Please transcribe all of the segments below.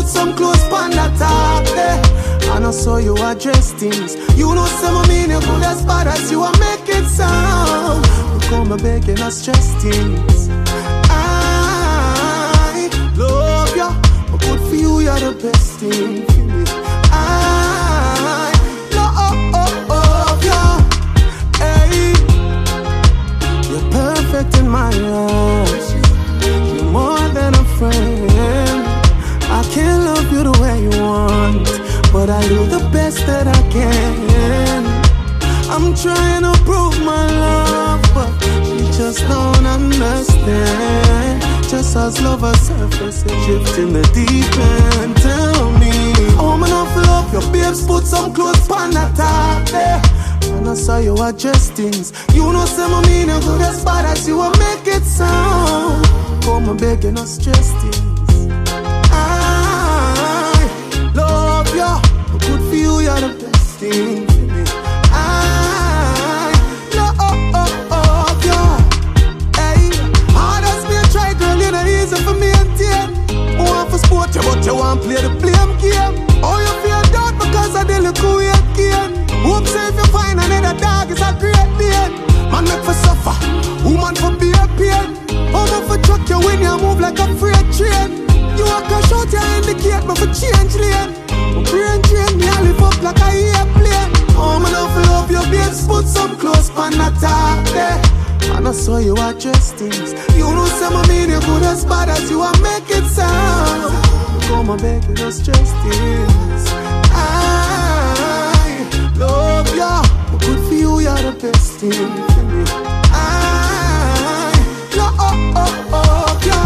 put some clothes on the top there. And I saw you address things. You know some of me, you good as bad as you are make it sound. You come begging us stress things. I love you, but good for you, you're the best thing for me. I love you, hey. You're perfect in my eyes. You're more than a friend. I can't love you the way you want, but I do the best that I can. I'm trying to prove my love, but you just don't understand. Just as lovers surface and drift in the deep end. Tell me, I'm enough love your babes, put some clothes on the top there. And I saw you address things. You know some of me, no good as bad as you will make it sound. Come begging us stress things. Love you, but good for you, you're the best thing for me. I love you, hey. Hard as me try, girl, you know easy for me and ten. I want for sport you, but you want play the blame game. Oh, you feel doubt because I did look who you can. Hope say if you find another dog, it's a great day. Man make for suffer, woman for be a pain. Woman for truck you when you move like a freight train. You walk a short, you indicate me for change lane. My brain drain me, I live up like a airplane. Oh, man, love your babes, put some clothes on the top there. And I saw you address things. You know some of me, you good as bad as you are make it sound. Come on, beg you, no stress things. I love you, but good for you, you're the best thing for me. I love you.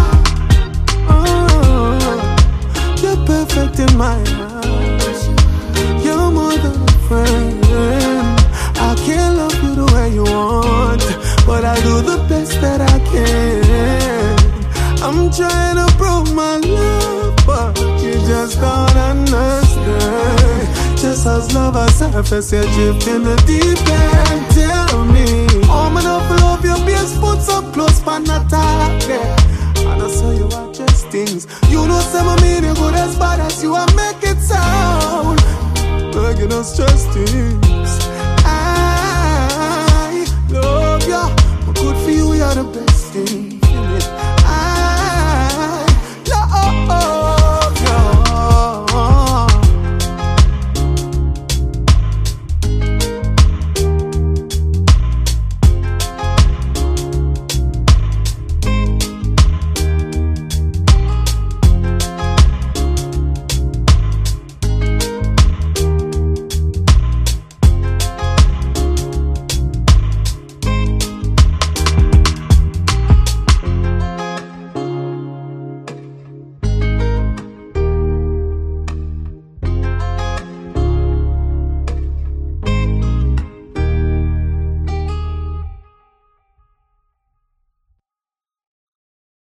You're perfect in my eyes. You're more than a friend. I can't love you the way you want, but I do the best that I can. I'm trying to prove my love, but you just don't understand. Just as lovers surface, you drift in the deep end. Tell me, I'm enough love your babes, put some clothes on the top there. And I saw you address things. You know some of me, you good as bad as you are make it sound. Begging us stress things. I love you, but good for you, you're the best thing.